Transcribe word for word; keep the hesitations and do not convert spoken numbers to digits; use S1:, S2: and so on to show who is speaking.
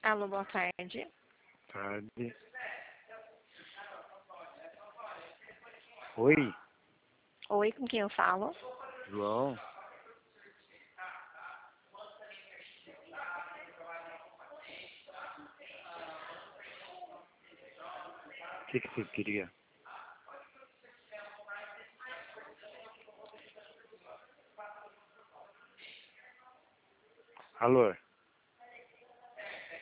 S1: Alô, boa tarde.
S2: Tarde. Oi,
S1: Oi, com quem eu falo?
S2: João. O que que você queria? Alô?